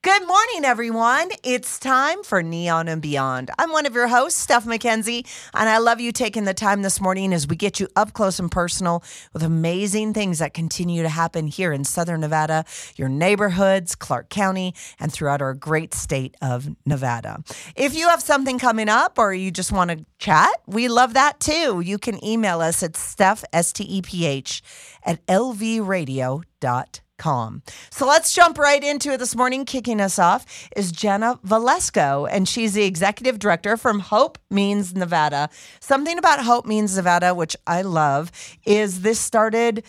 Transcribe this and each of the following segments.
Good morning, everyone. It's time for Neon and Beyond. I'm one of your hosts, Steph McKenzie, and I love you taking the time this morning as we get you up close and personal with amazing things that continue to happen here in Southern Nevada, your neighborhoods, Clark County, and throughout our great state of Nevada. If you have something coming up or you just want to chat, we love that too. You can email us at Steph, S-T-E-P-H, at lvradio.com. So let's jump right into it this morning. Kicking us off is Jenna Valesco, and she's the executive director from Hope Means Nevada. Something about Hope Means Nevada, which I love, is this started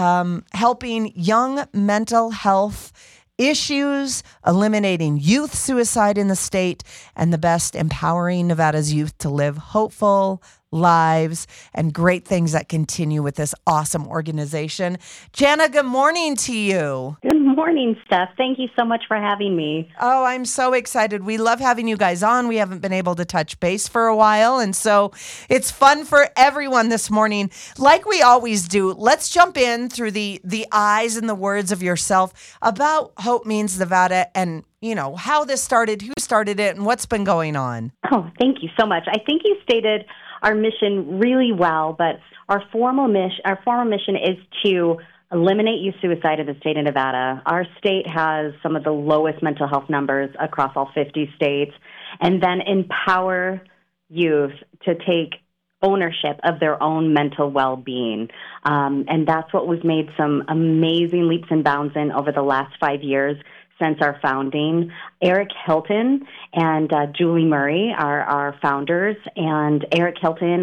helping young mental health issues, eliminating youth suicide in the state, and the best empowering Nevada's youth to live hopeful lives and great things that continue with this awesome organization. Jana, good morning to you. Good morning, Steph. Thank you so much for having me. Oh, I'm so excited. We love having you guys on. We haven't been able to touch base for a while, and so it's fun for everyone this morning. Like we always do, let's jump in through the eyes and the words of yourself about Hope Means Nevada and, you know, how this started, who started it, and what's been going on. Oh, thank you so much. I think you stated our mission really well, but our formal mission is to eliminate youth suicide in the state of Nevada. Our state has some of the lowest mental health numbers across all 50 states, and then empower youth to take ownership of their own mental well-being. And that's what we've made some amazing leaps and bounds in over the last 5 years since our founding. Eric Hilton and Julie Murray are our founders. And Eric Hilton,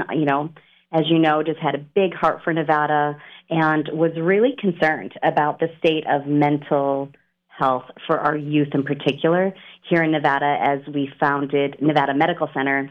as you know, just had a big heart for Nevada and was really concerned about the state of mental health for our youth in particular here in Nevada as we founded Nevada Medical Center.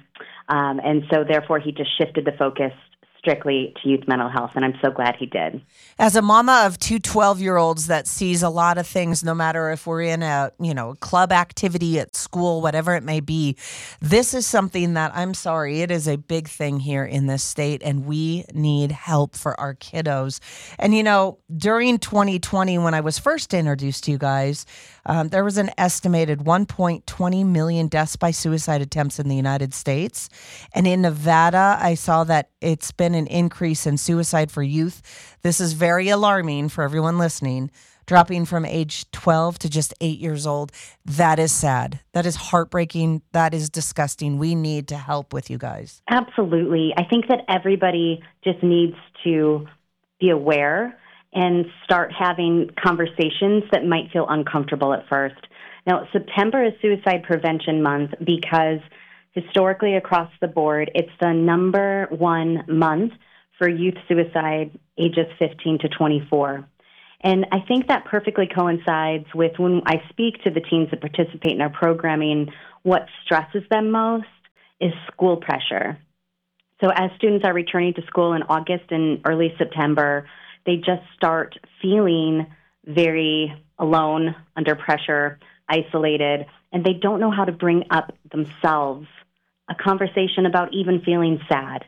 And so therefore he just shifted the focus strictly to youth mental health, and I'm so glad he did. As a mama of two 12-year-olds that sees a lot of things, no matter if we're in a club activity at school, whatever it may be, this is something that, I'm sorry, it is a big thing here in this state, and we need help for our kiddos. And, during 2020, when I was first introduced to you guys, there was an estimated 1.20 million deaths by suicide attempts in the United States. And in Nevada, I saw that it's been an increase in suicide for youth. This is very alarming for everyone listening, dropping from age 12 to just 8 years old. That is sad. That is heartbreaking. That is disgusting. We need to help with you guys. Absolutely. I think that everybody just needs to be aware and start having conversations that might feel uncomfortable at first. Now, September is Suicide Prevention Month because historically across the board, it's the number one month for youth suicide ages 15 to 24. And I think that perfectly coincides with when I speak to the teens that participate in our programming, what stresses them most is school pressure. So as students are returning to school in August and early September, they just start feeling very alone, under pressure, isolated, and they don't know how to bring up themselves a conversation about even feeling sad.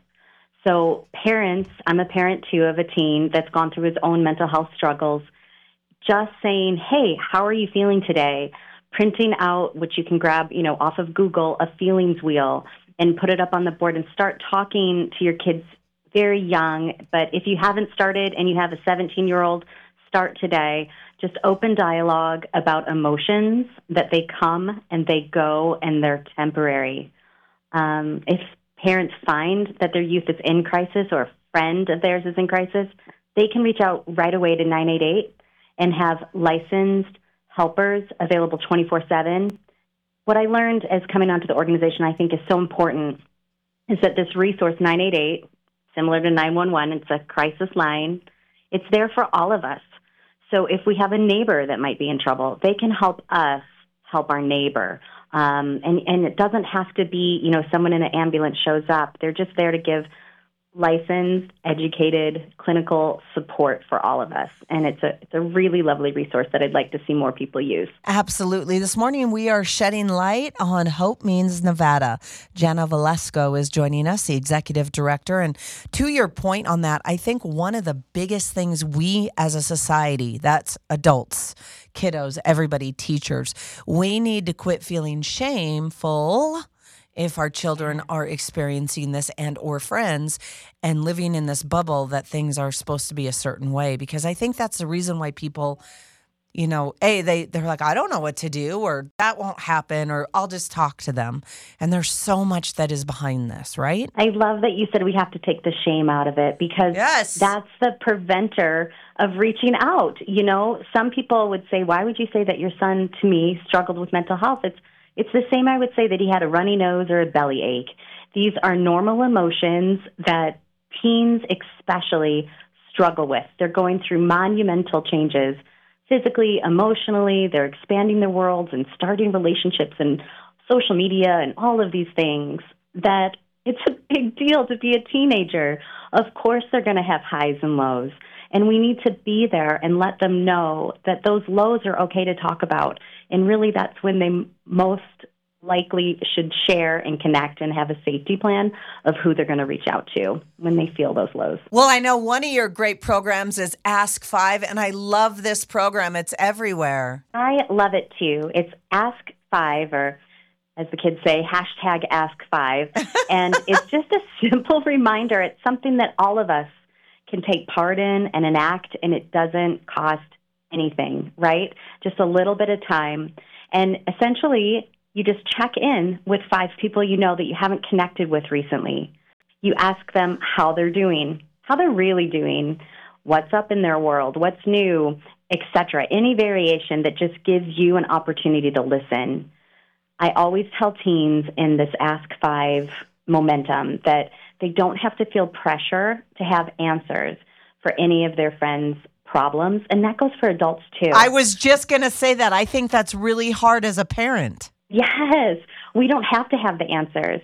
So parents, I'm a parent too of a teen that's gone through his own mental health struggles, just saying, hey, how are you feeling today? Printing out, which you can grab, off of Google, a feelings wheel and put it up on the board and start talking to your kids very young. But if you haven't started and you have a 17-year-old, start today. Just open dialogue about emotions, that they come and they go and they're temporary. If parents find that their youth is in crisis or a friend of theirs is in crisis, they can reach out right away to 988 and have licensed helpers available 24/7. What I learned as coming onto the organization I think is so important is that this resource, 988, similar to 911, it's a crisis line. It's there for all of us. So if we have a neighbor that might be in trouble, they can help us help our neighbor. And it doesn't have to be, someone in an ambulance shows up. They're just there to give licensed, educated, clinical support for all of us. And it's a really lovely resource that I'd like to see more people use. Absolutely. This morning we are shedding light on Hope Means Nevada. Jana Velasco is joining us, the executive director. And to your point on that, I think one of the biggest things we as a society, that's adults, kiddos, everybody, teachers, we need to quit feeling shameful if our children are experiencing this and or friends and living in this bubble that things are supposed to be a certain way. Because I think that's the reason why people, they're like, I don't know what to do, or that won't happen, or I'll just talk to them. And there's so much that is behind this, right? I love that you said we have to take the shame out of it, because that's the preventer of reaching out. Some people would say, why would you say that your son, to me, struggled with mental health? It's the same I would say that he had a runny nose or a bellyache. These are normal emotions that teens especially struggle with. They're going through monumental changes physically, emotionally. They're expanding their worlds and starting relationships and social media and all of these things, that it's a big deal to be a teenager. Of course they're going to have highs and lows. And we need to be there and let them know that those lows are okay to talk about. And really, that's when they most likely should share and connect and have a safety plan of who they're going to reach out to when they feel those lows. Well, I know one of your great programs is Ask Five, and I love this program. It's everywhere. I love it, too. It's Ask Five, or as the kids say, hashtag Ask Five. And it's just a simple reminder. It's something that all of us can take part in and enact, and it doesn't cost anything, right? Just a little bit of time. And essentially, you just check in with 5 people you know that you haven't connected with recently. You ask them how they're doing, how they're really doing, what's up in their world, what's new, etc. Any variation that just gives you an opportunity to listen. I always tell teens in this Ask Five momentum that they don't have to feel pressure to have answers for any of their friends' problems, and that goes for adults too. I was just going to say that. I think that's really hard as a parent. Yes, we don't have to have the answers.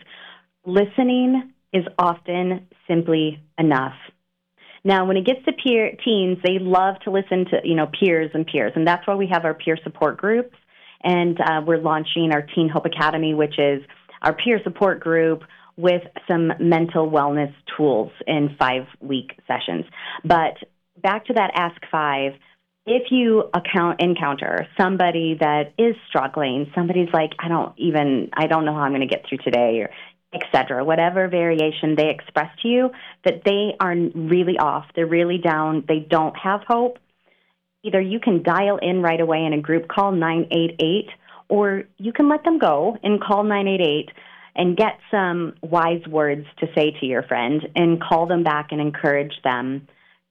Listening is often simply enough. Now, when it gets to teens, they love to listen to peers, and that's why we have our peer support groups, and we're launching our Teen Hope Academy, which is our peer support group with some mental wellness tools in 5-week sessions. But back to that Ask Five, if you encounter somebody that is struggling, somebody's like, I don't know how I'm going to get through today, or et cetera, whatever variation they express to you, that they are really off, they're really down, they don't have hope, either you can dial in right away in a group call, 988, or you can let them go and call 988 and get some wise words to say to your friend and call them back and encourage them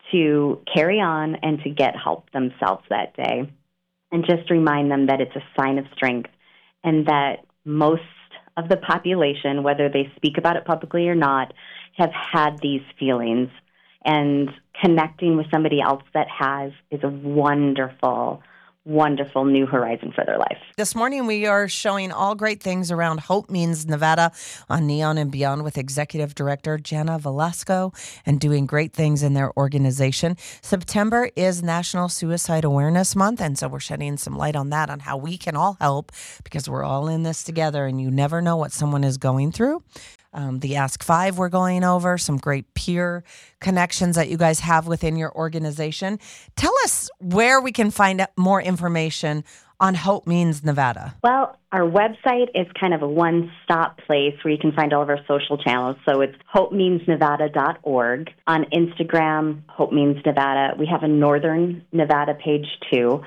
to carry on and to get help themselves that day. And just remind them that it's a sign of strength, and that most of the population, whether they speak about it publicly or not, have had these feelings. And connecting with somebody else that has is a wonderful new horizon for their life. This morning, we are showing all great things around Hope Means Nevada on Neon and Beyond with Executive Director Jana Velasco, and doing great things in their organization. September is National Suicide Awareness Month, and so we're shedding some light on that, on how we can all help, because we're all in this together, and you never know what someone is going through. The Ask Five we're going over, some great peer connections that you guys have within your organization. Tell us where we can find out more information on Hope Means Nevada. Well, our website is kind of a one-stop place where you can find all of our social channels. So it's hopemeansnevada.org. On Instagram, Hope Means Nevada. We have a Northern Nevada page too,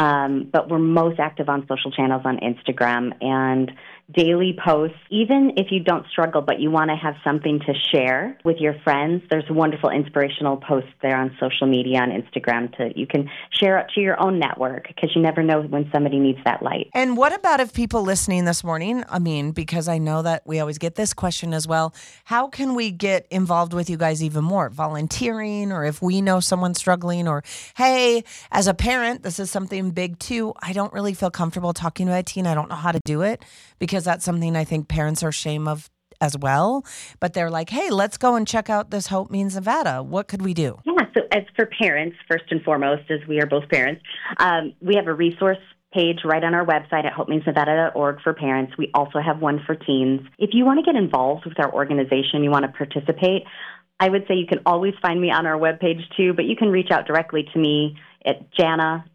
but we're most active on social channels on Instagram, and daily posts. Even if you don't struggle, but you want to have something to share with your friends, there's wonderful inspirational posts there on social media, on Instagram, you can share it to your own network, because you never know when somebody needs that light. And what about if people listening this morning, because I know that we always get this question as well, how can we get involved with you guys even more? Volunteering, or if we know someone struggling, or, hey, as a parent, this is something big too. I don't really feel comfortable talking to a teen. I don't know how to do it, because that's something I think parents are ashamed of as well, but they're like, hey, let's go and check out this Hope Means Nevada. What could we do? Yeah, so as for parents, first and foremost, as we are both parents, we have a resource page right on our website at hopemeansnevada.org for parents. We also have one for teens. If you want to get involved with our organization, you want to participate, I would say you can always find me on our webpage too, but you can reach out directly to me at Janna,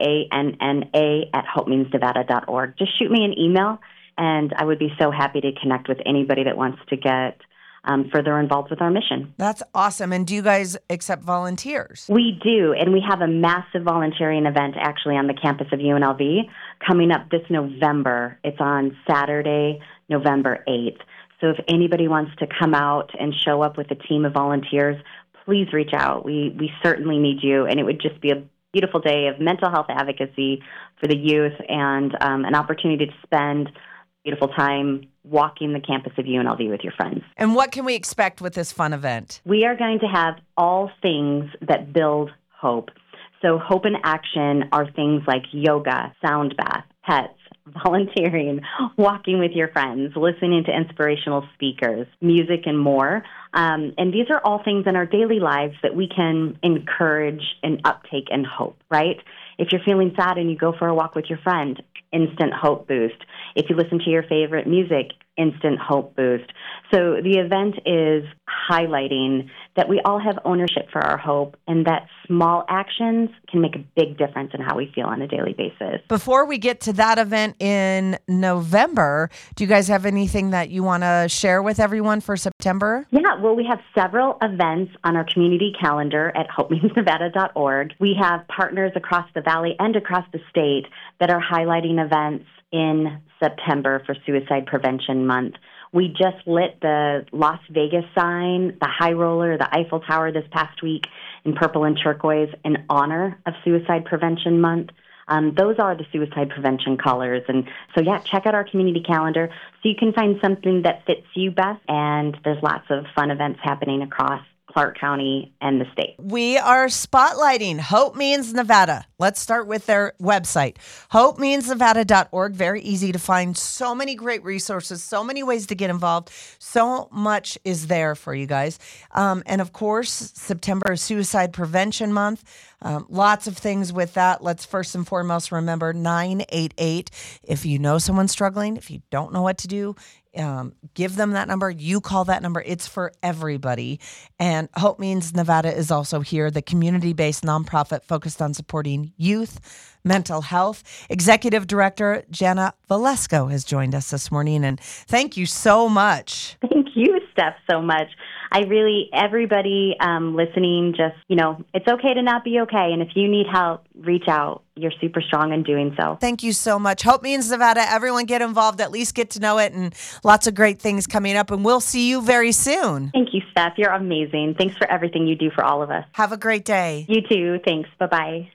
Janna, at hopemeansnevada.org. Just shoot me an email, and I would be so happy to connect with anybody that wants to get further involved with our mission. That's awesome. And do you guys accept volunteers? We do, and we have a massive volunteering event actually on the campus of UNLV coming up this November. It's on Saturday, November 8th. So if anybody wants to come out and show up with a team of volunteers, please reach out. We certainly need you, and it would just be a beautiful day of mental health advocacy for the youth and an opportunity to spend beautiful time walking the campus of UNLV with your friends. And what can we expect with this fun event? We are going to have all things that build hope. So hope in action are things like yoga, sound bath, pets, volunteering, walking with your friends, listening to inspirational speakers, music, and more. And these are all things in our daily lives that we can encourage an uptake in hope, right? If you're feeling sad and you go for a walk with your friend, instant hope boost. If you listen to your favorite music, instant hope boost. So the event is highlighting that we all have ownership for our hope and that small actions can make a big difference in how we feel on a daily basis. Before we get to that event in November, do you guys have anything that you want to share with everyone for September? Yeah, well, we have several events on our community calendar at hopemeansnevada.org. We have partners across the valley and across the state that are highlighting events in September for Suicide Prevention Month. We just lit the Las Vegas sign, the High Roller, the Eiffel Tower this past week in purple and turquoise in honor of Suicide Prevention Month. Those are the suicide prevention colors. And so, yeah, check out our community calendar so you can find something that fits you best. And there's lots of fun events happening across Clark County and the state. We are spotlighting Hope Means Nevada. Let's start with their website, hopemeansnevada.org. Very easy to find. So many great resources, so many ways to get involved. So much is there for you guys. And of course, September is Suicide Prevention Month. Lots of things with that. Let's first and foremost remember 988. If you know someone struggling, if you don't know what to do, give them that number. You call that number. It's for everybody. And Hope Means Nevada is also here, the community-based nonprofit focused on supporting youth, mental health. Executive Director Janna Valesco has joined us this morning. And thank you so much. Thank you, Steph, so much. Everybody listening, just, it's okay to not be okay. And if you need help, reach out. You're super strong in doing so. Thank you so much. Hope Means Nevada. Everyone get involved, at least get to know it, and lots of great things coming up. And we'll see you very soon. Thank you, Steph. You're amazing. Thanks for everything you do for all of us. Have a great day. You too. Thanks. Bye-bye.